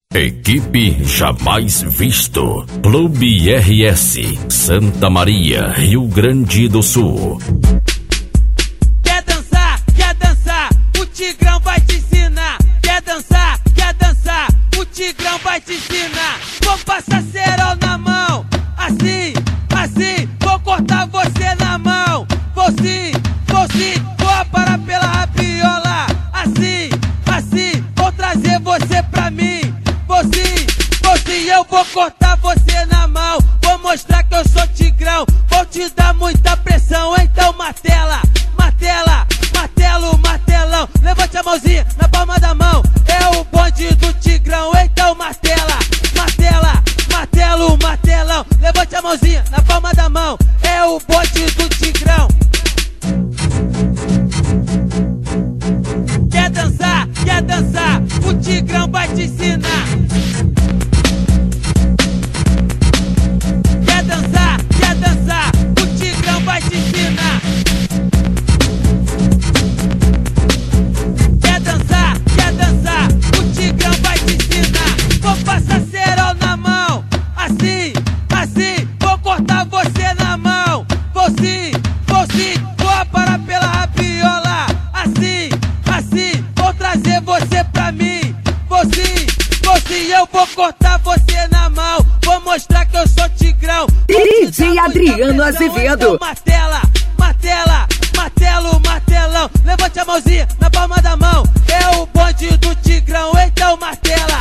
Equipe Jamais Visto. Clube RS, Santa Maria, Rio Grande do Sul. Quer dançar? Quer dançar? O Tigrão vai te ensinar. Quer dançar? Quer dançar? O Tigrão vai te ensinar. Vou passar cerol na mão, assim, assim. Vou cortar você na mão. Vou sim, vou aparar pela rabiola. Assim, assim. Vou trazer você pra mim. Vou sim, eu vou cortar você na mão. Vou mostrar que eu sou Tigrão. Vou te dar muita pressão, então martela, martela, martelo, martelão. Levante a mãozinha na palma da mão. É o bonde do Tigrão, então martela, martela, martelo, martelão. Levante a mãozinha na palma da mão. É o bonde do Tigrão. Quer dançar? Quer dançar? O Tigrão vai te ensinar. Quer dançar? Quer dançar? O Tigrão vai te ensinar. Quer dançar? Quer dançar? O Tigrão vai te ensinar. Vou passar cerol na mão, assim, assim. Vou cortar você na mão. Vou sim, vou aparar pela rabiola. Assim, assim. Vou trazer você pra mim. Vou sim, eu vou cortar você na mão. Vou mostrar que eu sou Tigrão. DJ Adriano Azevedo. Martela, martela, martelo, martelão. Levante a mãozinha na palma da mão. É o bonde do Tigrão, então martela.